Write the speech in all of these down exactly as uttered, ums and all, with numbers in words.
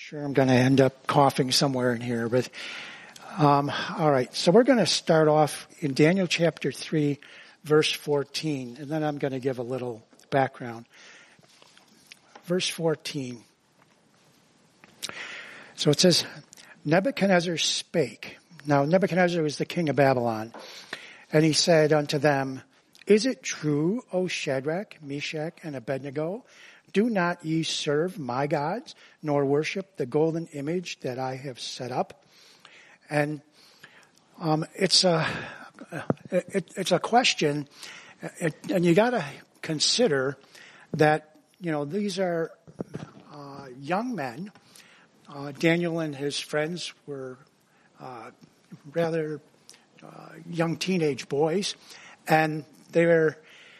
Sure, I'm going to end up coughing somewhere in here, but um, all right. So we're going to start off in Daniel chapter three, verse fourteen, and then I'm going to give a little background. Verse fourteen. So it says, Nebuchadnezzar spake. Now Nebuchadnezzar was the king of Babylon, and he said unto them, Is it true, O Shadrach, Meshach, and Abednego? Do not ye serve my gods, nor worship the golden image that I have set up? And um, it's a it, it's a question, it, and you got to consider that you know these are uh, young men. Uh, Daniel and his friends were uh, rather uh, young teenage boys, and they were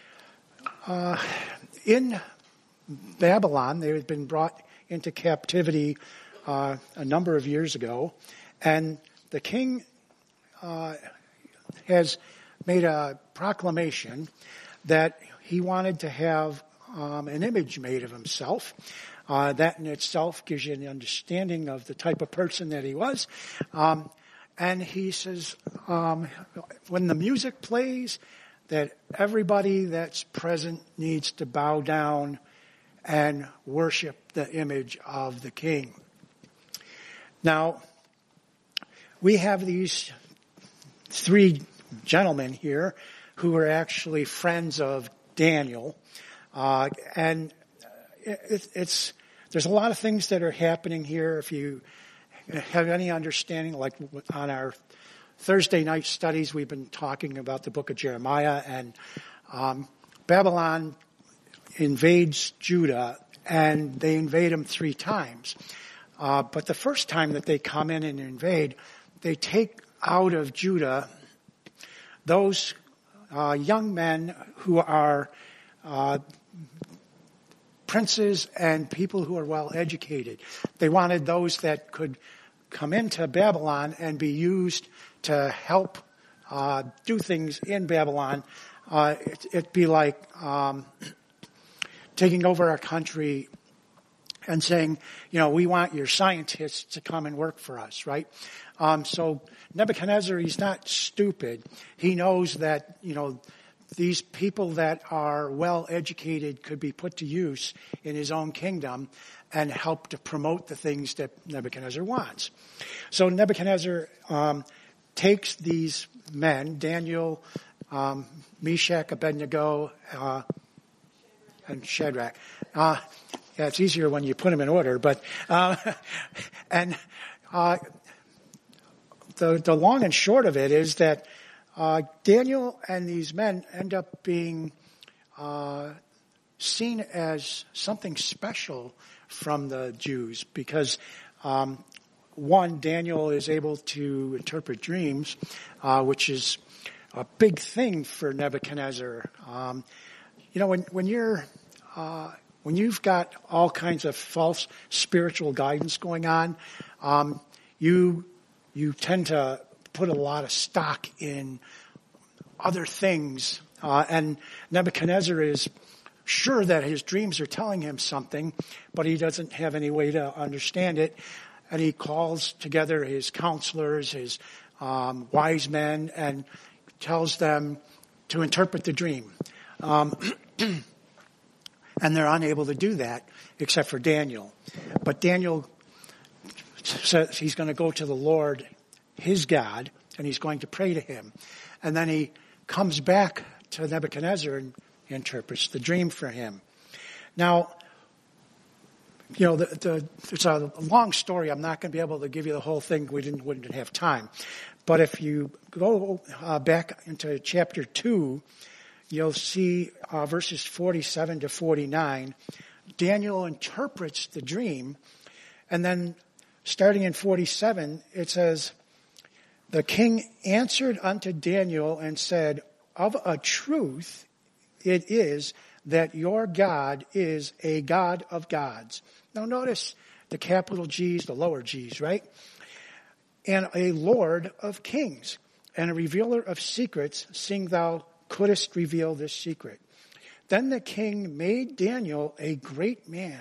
uh, in Babylon. They had been brought into captivity uh, a number of years ago, and the king uh, has made a proclamation that he wanted to have um, an image made of himself. Uh, that in itself gives you an understanding of the type of person that he was. Um, and he says, um, when the music plays, that everybody that's present needs to bow down and worship the image of the king. Now, we have these three gentlemen here who are actually friends of Daniel. Uh, and it, it's, there's a lot of things that are happening here. If you have any understanding, like on our Thursday night studies, we've been talking about the book of Jeremiah, and um, Babylon invades Judah, and they invade them three times. Uh, but the first time that they come in and invade, they take out of Judah those uh, young men who are uh, princes and people who are well educated. They wanted those that could come into Babylon and be used to help uh, do things in Babylon. Uh, it, it'd be like um, taking over our country and saying, you know, we want your scientists to come and work for us, right? Um, so Nebuchadnezzar, he's not stupid. He knows that, you know, these people that are well educated could be put to use in his own kingdom and help to promote the things that Nebuchadnezzar wants. So Nebuchadnezzar um, takes these men, Daniel, um, Meshach, Abednego, uh, and Shadrach. Uh, yeah, it's easier when you put them in order, but uh, and uh, the the long and short of it is that uh, Daniel and these men end up being uh, seen as something special from the Jews because um, one, Daniel is able to interpret dreams, uh, which is a big thing for Nebuchadnezzar. Um, you know, when when you're uh, when you've got all kinds of false spiritual guidance going on, um, you you tend to put a lot of stock in other things, uh, and Nebuchadnezzar is sure that his dreams are telling him something, but he doesn't have any way to understand it. And he calls together his counselors, his um, wise men, and tells them to interpret the dream. Um, and they're unable to do that except for Daniel. But Daniel says he's going to go to the Lord, his God, and he's going to pray to him. And then he comes back to Nebuchadnezzar and interprets the dream for him. Now, you know, the, the, it's a long story. I'm not going to be able to give you the whole thing. We didn't wouldn't have time. But if you go uh, back into chapter two, you'll see uh, verses forty-seven to forty-nine. Daniel interprets the dream, and then starting in forty-seven, it says, "The king answered unto Daniel and said, Of a truth it is that your God is a God of gods." Now notice the capital G's, the lower G's, right? "And a Lord of kings, and a revealer of secrets, seeing thou couldest reveal this secret. Then the king made Daniel a great man,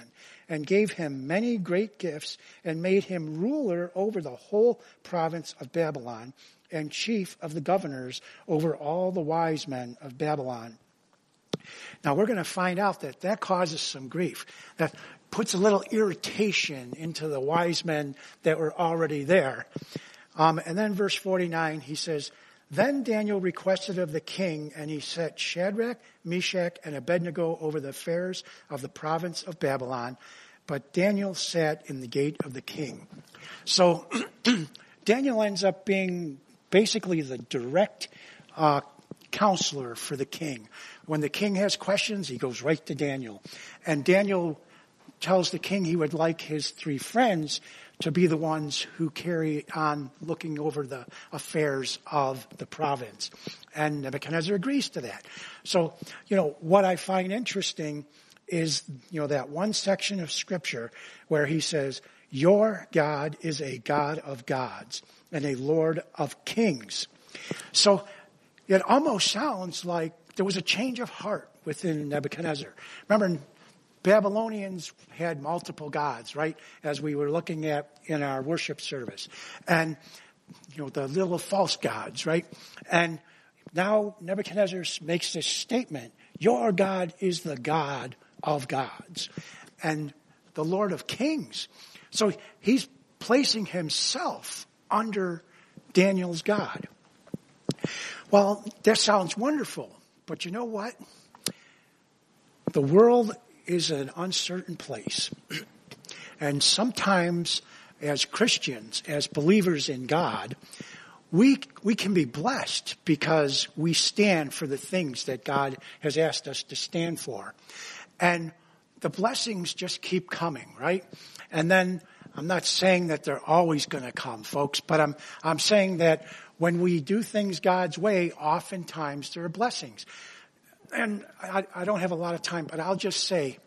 and gave him many great gifts and made him ruler over the whole province of Babylon and chief of the governors over all the wise men of Babylon. Now we're going to find out that that causes some grief. That puts a little irritation into the wise men that were already there. Um, and then verse forty-nine, he says, Then Daniel requested of the king, and he set Shadrach, Meshach, and Abednego over the affairs of the province of Babylon. But Daniel sat in the gate of the king. So Daniel ends up being basically the direct uh, counselor for the king. When the king has questions, he goes right to Daniel. And Daniel tells the king he would like his three friends to be the ones who carry on looking over the affairs of the province. And Nebuchadnezzar agrees to that. So, you know, what I find interesting is, you know, that one section of scripture where he says, your God is a God of gods and a Lord of kings. So it almost sounds like there was a change of heart within Nebuchadnezzar. Remember, Babylonians had multiple gods, right? As we were looking at in our worship service. And, you know, the little false gods, right? And now Nebuchadnezzar makes this statement, your God is the God of gods and the Lord of kings. So he's placing himself under Daniel's God. Well, that sounds wonderful, but you know what? The world is an uncertain place. And sometimes as Christians, as believers in God, we we can be blessed because we stand for the things that God has asked us to stand for. And the blessings just keep coming, right? And then I'm not saying that they're always going to come, folks, but I'm I'm saying that when we do things God's way, oftentimes there are blessings. And I, I don't have a lot of time, but I'll just say,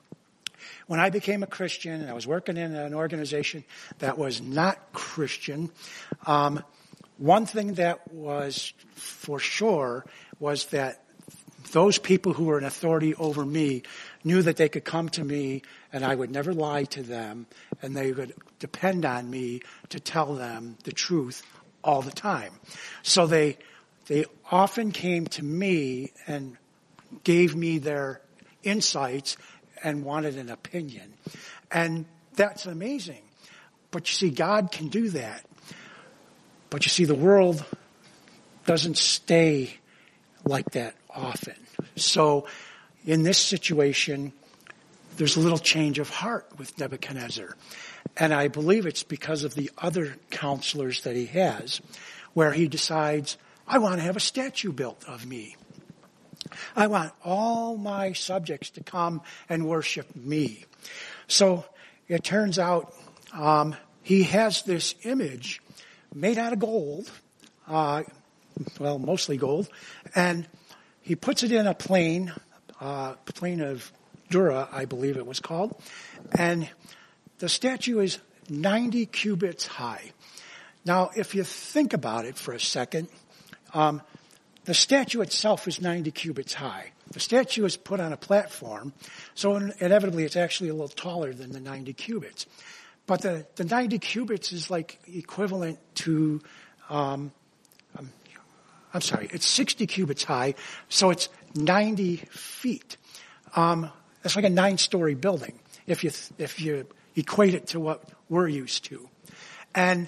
when I became a Christian and I was working in an organization that was not Christian, um, one thing that was for sure was that those people who were in authority over me knew that they could come to me and I would never lie to them and they would depend on me to tell them the truth all the time. So they they often came to me and gave me their insights and wanted an opinion. And that's amazing. But you see, God can do that. But you see, the world doesn't stay like that often. So in this situation, there's a little change of heart with Nebuchadnezzar. And I believe it's because of the other counselors that he has, where he decides, I want to have a statue built of me. I want all my subjects to come and worship me. So it turns out um, he has this image made out of gold, uh, well, mostly gold, and he puts it in a plane, uh, plane of Dura, I believe it was called, and the statue is ninety cubits high. Now, if you think about it for a second, um, the statue itself is ninety cubits high. The statue is put on a platform, so inevitably it's actually a little taller than the ninety cubits. But the, the ninety cubits is like equivalent to, um, um, I'm sorry, it's sixty cubits high, so it's ninety feet. Um, that's like a nine-story building if you if you equate it to what we're used to. And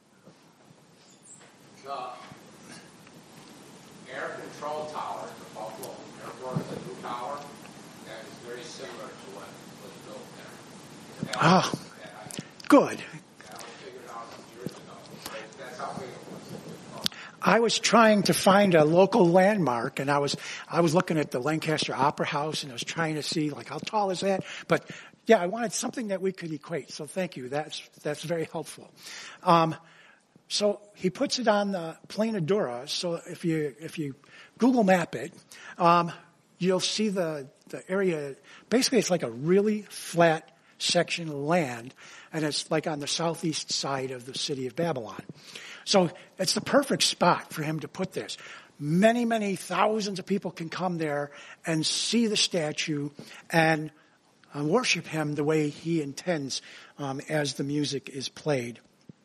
air control tower at the Buffalo Airport is a new tower that is very similar to what was built there. That oh, was, that I, good. that was figured out some years ago. But that's how big it was. I was trying to find a local landmark, and I was I was looking at the Lancaster Opera House, and I was trying to see like how tall is that. But yeah, I wanted something that we could equate. So thank you. That's that's very helpful. Um, So he puts it on the plane of Dura. So if you if you Google map it, um, you'll see the the area. Basically, it's like a really flat section of land, and it's like on the southeast side of the city of Babylon. So it's the perfect spot for him to put this. Many, many thousands of people can come there and see the statue and uh, worship him the way he intends um, as the music is played.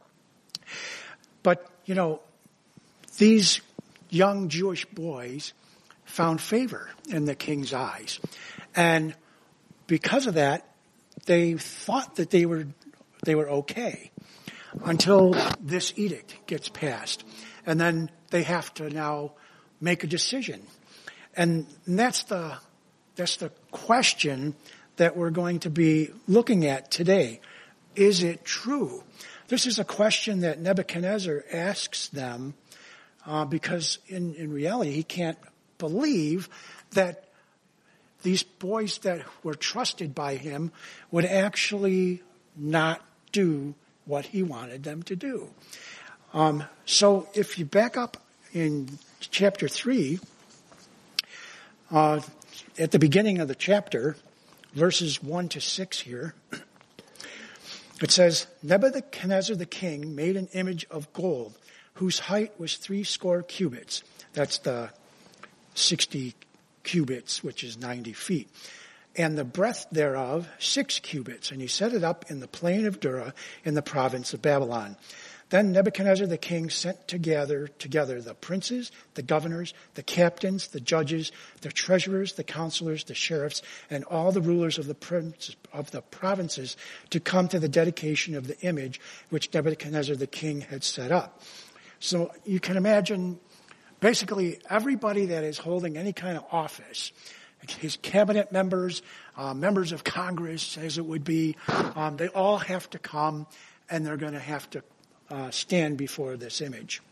But, you know, these young Jewish boys found favor in the king's eyes. And because of that, they thought that they were they were okay until this edict gets passed. And then they have to now make a decision. And that's the that's the question that we're going to be looking at today. Is it true? This is a question that Nebuchadnezzar asks them uh, because in, in reality he can't believe that these boys that were trusted by him would actually not do what he wanted them to do. Um, so if you back up in chapter three, uh, at the beginning of the chapter, verses one to six here, it says, Nebuchadnezzar the king made an image of gold, whose height was three score cubits. That's the sixty cubits, which is ninety feet. And the breadth thereof, six cubits. And he set it up in the plain of Dura in the province of Babylon. Then Nebuchadnezzar the king sent together, together the princes, the governors, the captains, the judges, the treasurers, the counselors, the sheriffs, and all the rulers of the princes, of the provinces to come to the dedication of the image which Nebuchadnezzar the king had set up. So you can imagine basically everybody that is holding any kind of office, his cabinet members, uh, members of Congress, as it would be, um, they all have to come and they're going to have to Uh, stand before this image.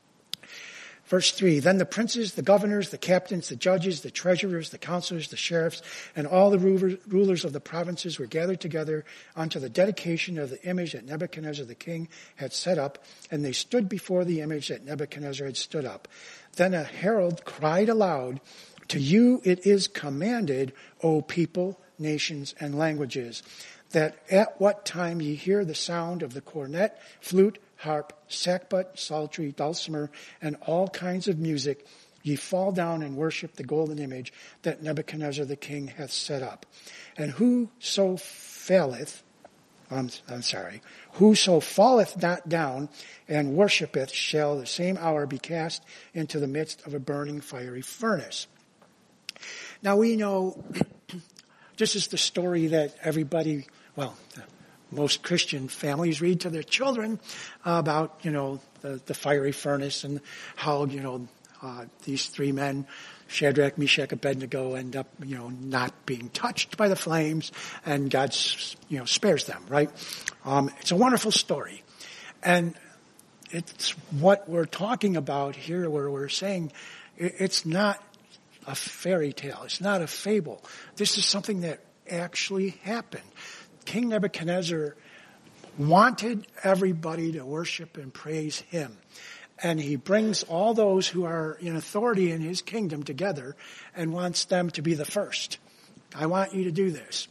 Verse three, then the princes, the governors, the captains, the judges, the treasurers, the counselors, the sheriffs, and all the rulers of the provinces were gathered together unto the dedication of the image that Nebuchadnezzar the king had set up, and they stood before the image that Nebuchadnezzar had stood up. Then a herald cried aloud, to you it is commanded, O people, nations, and languages, that at what time ye hear the sound of the cornet, flute, harp, sackbut, psaltery, dulcimer, and all kinds of music, ye fall down and worship the golden image that Nebuchadnezzar the king hath set up. And whoso falleth, I'm, I'm sorry, whoso falleth not down and worshipeth shall the same hour be cast into the midst of a burning fiery furnace. Now we know this is the story that everybody, well, most Christian families read to their children about, you know, the, the fiery furnace and how, you know, uh, these three men, Shadrach, Meshach, Abednego, end up, you know, not being touched by the flames, and God, you know, spares them, right? Um, it's a wonderful story. And it's what we're talking about here, where we're saying it's not a fairy tale. It's not a fable. This is something that actually happened. King Nebuchadnezzar wanted everybody to worship and praise him. And he brings all those who are in authority in his kingdom together and wants them to be the first. I want you to do this.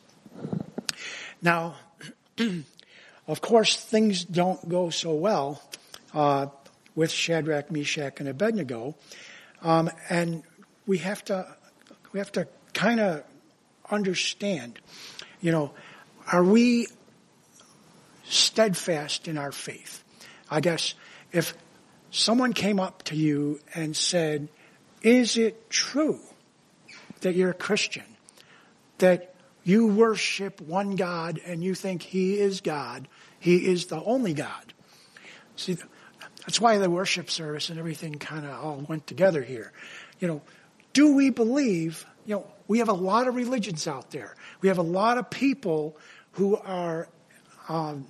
Now, of course, things don't go so well uh, with Shadrach, Meshach, and Abednego. Um, and we have to, we have to kind of understand, you know, are we steadfast in our faith? I guess if someone came up to you and said, is it true that you're a Christian, that you worship one God and you think he is God, he is the only God? See, that's why the worship service and everything kind of all went together here. You know, do we believe, you know, we have a lot of religions out there. We have a lot of people who are, um,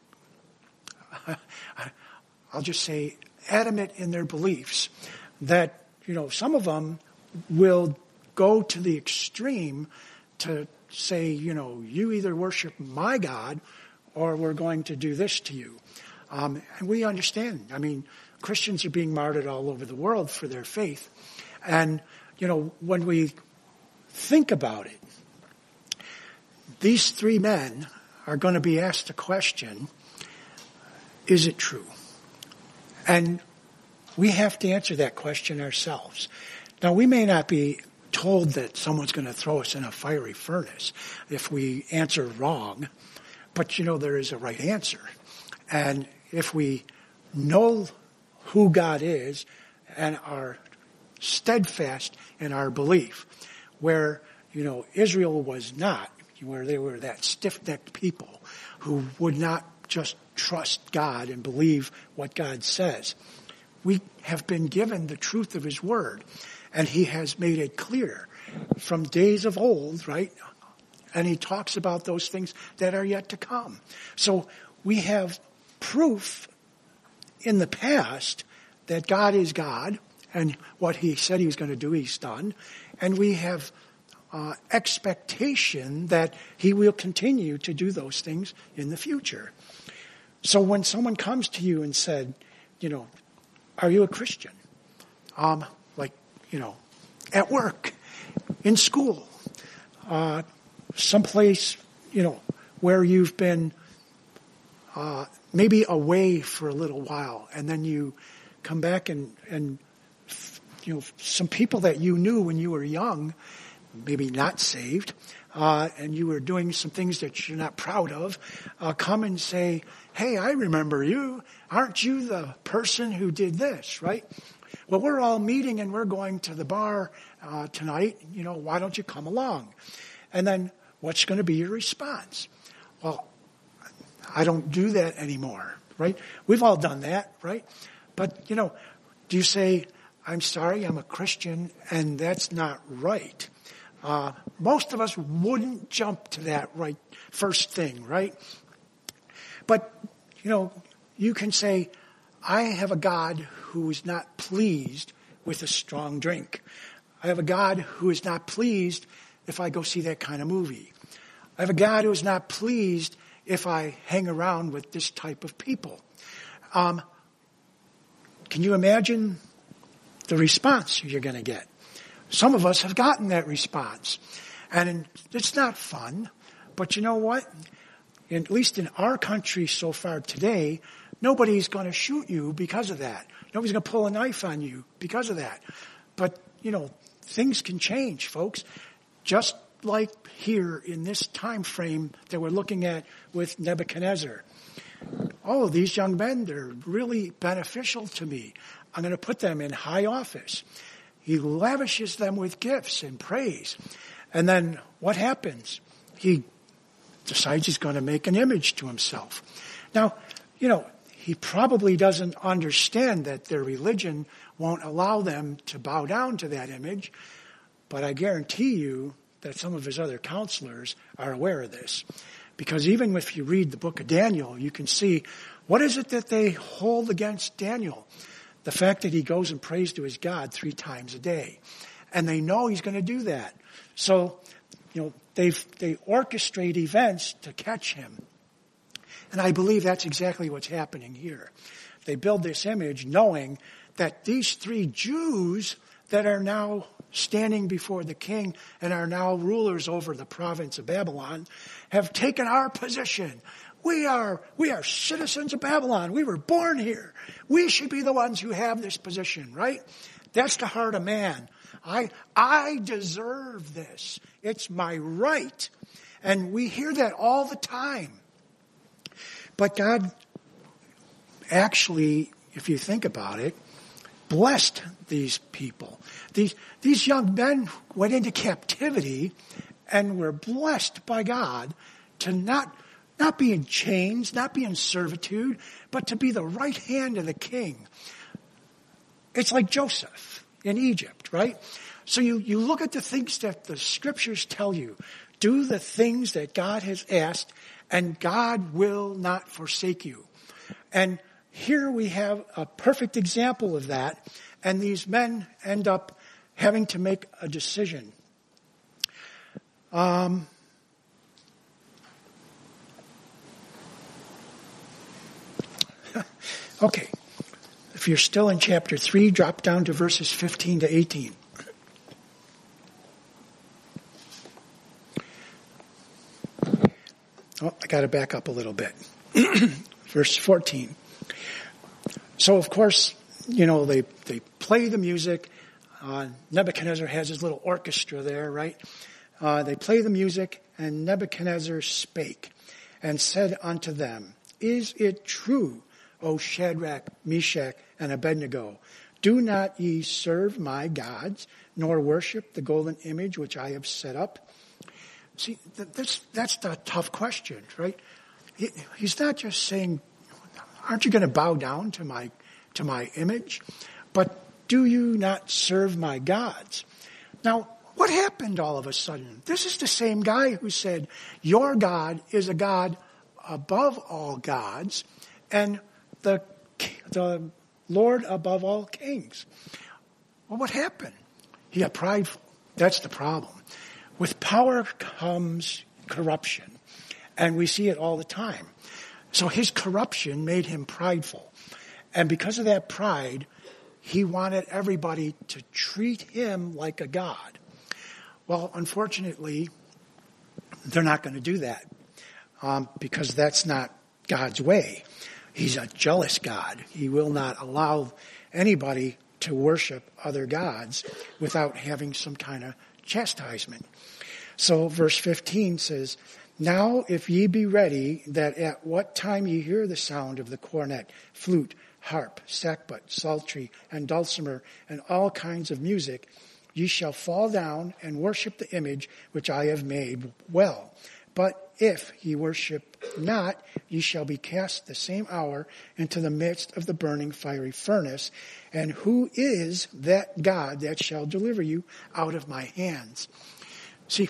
I'll just say, adamant in their beliefs that, you know, some of them will go to the extreme to say, you know, you either worship my God or we're going to do this to you. Um, and we understand. I mean, Christians are being martyred all over the world for their faith. And, you know, when we think about it, these three men are going to be asked a question, is it true? And we have to answer that question ourselves. Now, we may not be told that someone's going to throw us in a fiery furnace if we answer wrong. But, you know, there is a right answer. And if we know who God is and are steadfast in our belief, where, you know, Israel was not, where they were that stiff-necked people who would not just trust God and believe what God says. We have been given the truth of his word, and he has made it clear from days of old, right? And he talks about those things that are yet to come. So we have proof in the past that God is God, and what he said he was going to do, he's done. And we have uh, expectation that he will continue to do those things in the future. So when someone comes to you and said, you know, are you a Christian? Um, like, you know, at work, in school, uh, someplace, you know, where you've been uh, maybe away for a little while, and then you come back and, and, you know, some people that you knew when you were young, maybe not saved, uh, and you were doing some things that you're not proud of, uh, come and say, hey, I remember you. Aren't you the person who did this, right? Well, we're all meeting and we're going to the bar uh, tonight. You know, why don't you come along? And then what's going to be your response? Well, I don't do that anymore, right? We've all done that, right? But, you know, do you say, I'm sorry, I'm a Christian, and that's not right? Uh, most of us wouldn't jump to that right first thing, right? But, you know, you can say, I have a God who is not pleased with a strong drink. I have a God who is not pleased if I go see that kind of movie. I have a God who is not pleased if I hang around with this type of people. Um, can you imagine the response you're going to get? Some of us have gotten that response. And it's not fun. But you know what? At least in our country so far today, nobody's going to shoot you because of that. Nobody's going to pull a knife on you because of that. But, you know, things can change, folks. Just like here in this time frame that we're looking at with Nebuchadnezzar. Oh, these young men, they're really beneficial to me. I'm going to put them in high office. He lavishes them with gifts and praise. And then what happens? He decides he's going to make an image to himself. Now, you know, he probably doesn't understand that their religion won't allow them to bow down to that image, but I guarantee you that some of his other counselors are aware of this. Because even if you read the book of Daniel, you can see what is it that they hold against Daniel? The fact that he goes and prays to his God three times a day. And they know he's going to do that. So, you know, they they orchestrate events to catch him. And I believe that's exactly what's happening here. They build this image knowing that these three Jews that are now standing before the king and are now rulers over the province of Babylon have taken our position. We are, we are citizens of Babylon. We were born here. We should be the ones who have this position, right? That's the heart of man. I, I deserve this. It's my right. And we hear that all the time. But God actually, if you think about it, blessed these people. These, these young men went into captivity and were blessed by God to not, not be in chains, not be in servitude, but to be the right hand of the king. It's like Joseph in Egypt, right? So you, you look at the things that the scriptures tell you. Do the things that God has asked, and God will not forsake you. And here we have a perfect example of that, and these men end up having to make a decision. Um, okay, if you're still in chapter three, drop down to verses fifteen to eighteen. Oh, I got to back up a little bit. Verse fourteen. So, of course, you know, they, they play the music. Uh, Nebuchadnezzar has his little orchestra there, right? Uh, they play the music, and Nebuchadnezzar spake and said unto them, Is it true, O Shadrach, Meshach, and Abednego? Do not ye serve my gods, nor worship the golden image which I have set up? See, that's, that's the tough question, right? He, he's not just saying, aren't you going to bow down to my, to my image? But do you not serve my gods? Now, what happened all of a sudden? This is the same guy who said, your God is a God above all gods, and the, the Lord above all kings. Well, what happened? He got prideful. That's the problem. With power comes corruption, and we see it all the time. So his corruption made him prideful. And because of that pride, he wanted everybody to treat him like a god. Well, unfortunately, they're not going to do that um, because that's not God's way. He's a jealous God. He will not allow anybody to worship other gods without having some kind of chastisement. So verse fifteen says, Now if ye be ready, that at what time ye hear the sound of the cornet, flute, harp, sackbut, psaltery, and dulcimer, and all kinds of music, ye shall fall down and worship the image which I have made well. But if ye worship not, ye shall be cast the same hour into the midst of the burning fiery furnace. And who is that God that shall deliver you out of my hands? See,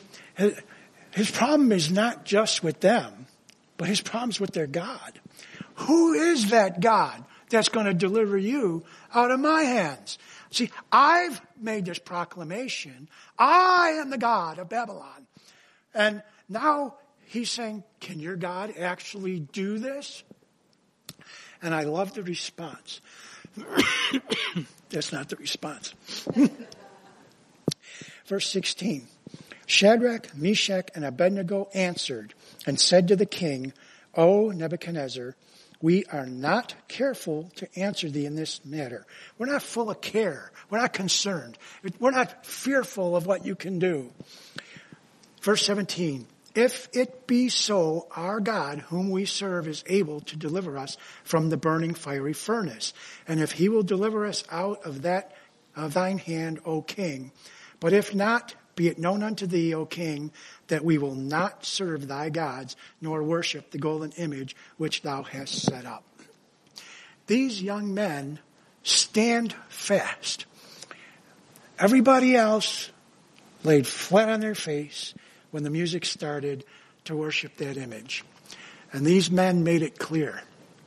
his problem is not just with them, but his problem's with their God. Who is that God that's going to deliver you out of my hands? See, I've made this proclamation. I am the God of Babylon. And now he's saying, can your God actually do this? And I love the response. That's not the response. Verse sixteen. Shadrach, Meshach, and Abednego answered and said to the king, O Nebuchadnezzar, we are not careful to answer thee in this matter. We're not full of care. We're not concerned. We're not fearful of what you can do. Verse seventeen, if it be so, our God, whom we serve, is able to deliver us from the burning fiery furnace. And if he will deliver us out of that of thine hand, O king. But if not, be it known unto thee, O king, that we will not serve thy gods, nor worship the golden image which thou hast set up. These young men stand fast. Everybody else laid flat on their face when the music started to worship that image. And these men made it clear.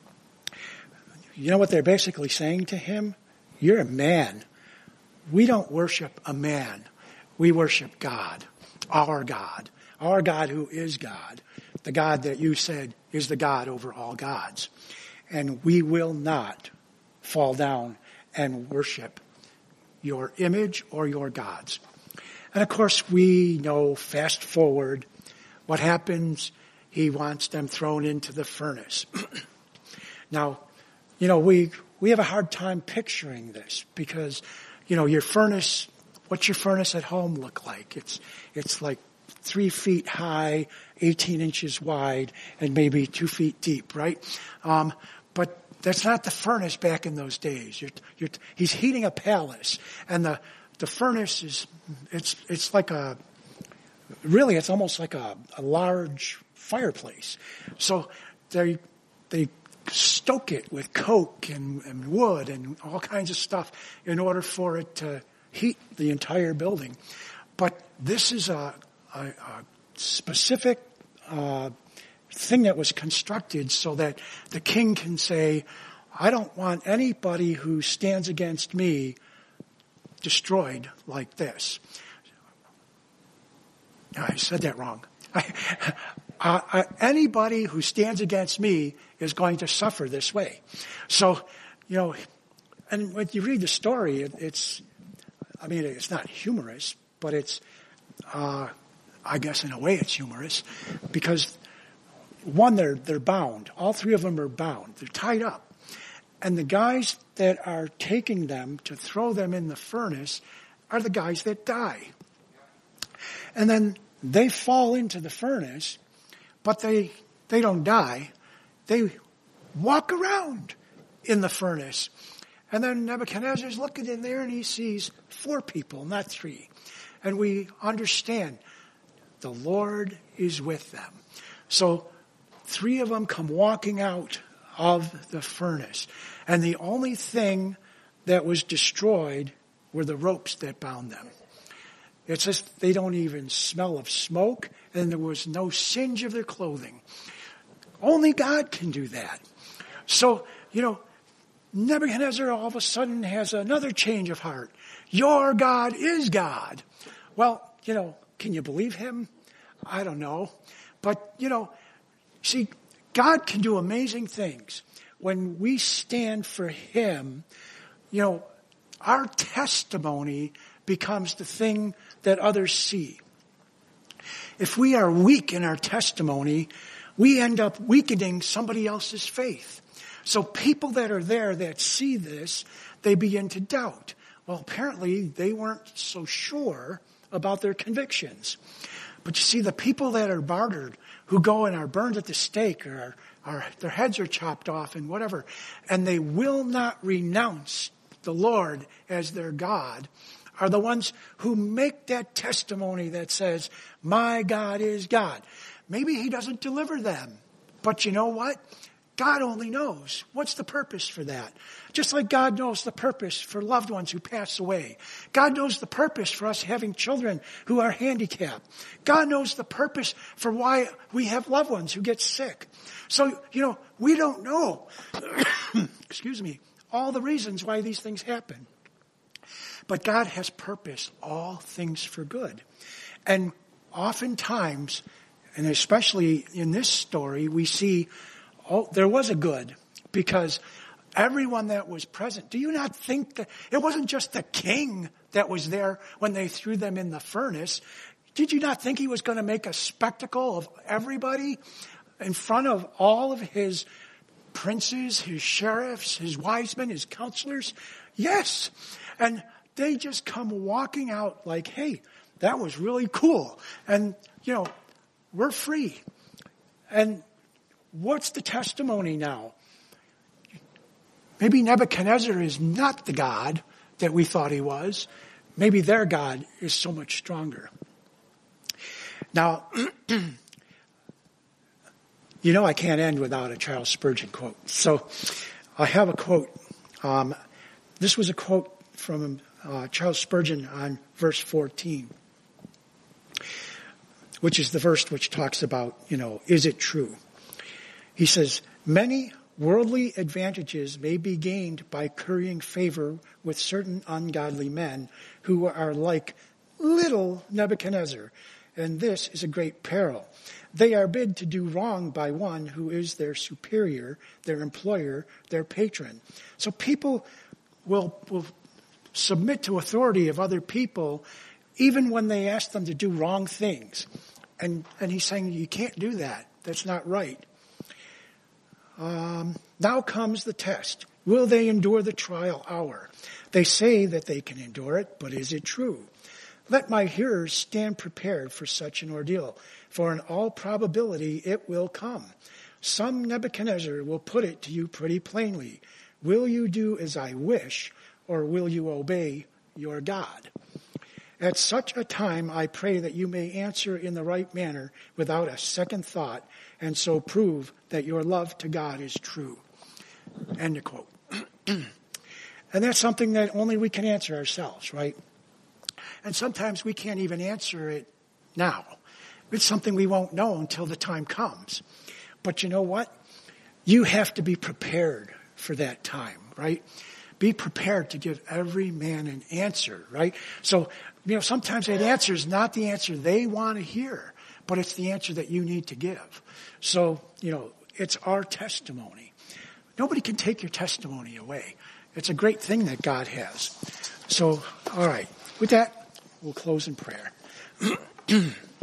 You know what they're basically saying to him? You're a man. We don't worship a man. We worship God, our God, our God who is God, the God that you said is the God over all gods. And we will not fall down and worship your image or your gods. And of course, we know, fast forward, what happens, he wants them thrown into the furnace. Now, you know, we, we have a hard time picturing this because, you know, your furnace, what's your furnace at home look like? It's, it's like three feet high, eighteen inches wide, and maybe two feet deep, right? Um, but that's not the furnace back in those days. You're, you're, he's heating a palace, and the, the furnace is, it's, it's like a, really, it's almost like a, a large fireplace. So they, they stoke it with coke and, and wood and all kinds of stuff in order for it to heat the entire building. But this is a, a, a specific uh, thing that was constructed so that the king can say, I don't want anybody who stands against me destroyed like this. I said that wrong. uh, uh, anybody who stands against me is going to suffer this way. So, you know, and when you read the story, it, it's, I mean, it's not humorous, but it's, uh, I guess in a way it's humorous because one, they're, they're bound. All three of them are bound. They're tied up. And the guys that are taking them to throw them in the furnace, are the guys that die. And then they fall into the furnace, but they they don't die. They walk around in the furnace. And then Nebuchadnezzar's looking in there and he sees four people, not three. And we understand the Lord is with them. So three of them come walking out of the furnace. And the only thing that was destroyed were the ropes that bound them. It says they don't even smell of smoke, and there was no singe of their clothing. Only God can do that. So, you know, Nebuchadnezzar all of a sudden has another change of heart. Your God is God. Well, you know, can you believe him? I don't know. But, you know, see, God can do amazing things. When we stand for him, you know, our testimony becomes the thing that others see. If we are weak in our testimony, we end up weakening somebody else's faith. So people that are there that see this, they begin to doubt. Well, apparently they weren't so sure about their convictions. But you see, the people that are martyred, who go and are burned at the stake, or are, are, their heads are chopped off and whatever, and they will not renounce the Lord as their God, are the ones who make that testimony that says, my God is God. Maybe he doesn't deliver them, but you know what? God only knows. What's the purpose for that? Just like God knows the purpose for loved ones who pass away. God knows the purpose for us having children who are handicapped. God knows the purpose for why we have loved ones who get sick. So, you know, we don't know, excuse me, all the reasons why these things happen. But God has purpose, all things for good. And oftentimes, and especially in this story, we see, oh, there was a good, because everyone that was present, do you not think that it wasn't just the king that was there when they threw them in the furnace? Did you not think he was going to make a spectacle of everybody in front of all of his princes, his sheriffs, his wise men, his counselors? Yes. And they just come walking out like, hey, that was really cool. And, you know, we're free. And what's the testimony now? Maybe Nebuchadnezzar is not the God that we thought he was. Maybe their God is so much stronger. Now, you know I can't end without a Charles Spurgeon quote. So I have a quote. Um, this was a quote from uh, Charles Spurgeon on verse fourteen, which is the verse which talks about, you know, is it true? He says, many worldly advantages may be gained by currying favor with certain ungodly men who are like little Nebuchadnezzar, and this is a great peril. They are bid to do wrong by one who is their superior, their employer, their patron. So people will, will submit to authority of other people even when they ask them to do wrong things. And, and he's saying, you can't do that. That's not right. Um, now comes the test. Will they endure the trial hour? They say that they can endure it, but is it true? Let my hearers stand prepared for such an ordeal, for in all probability it will come. Some Nebuchadnezzar will put it to you pretty plainly. Will you do as I wish, or will you obey your God? At such a time, I pray that you may answer in the right manner without a second thought, and so prove that your love to God is true. End of quote. And that's something that only we can answer ourselves, right? And sometimes we can't even answer it now. It's something we won't know until the time comes. But you know what? You have to be prepared for that time, right? Be prepared to give every man an answer, right? So, you know, sometimes that answer is not the answer they want to hear, but it's the answer that you need to give. So, you know, it's our testimony. Nobody can take your testimony away. It's a great thing that God has. So, all right. With that, we'll close in prayer.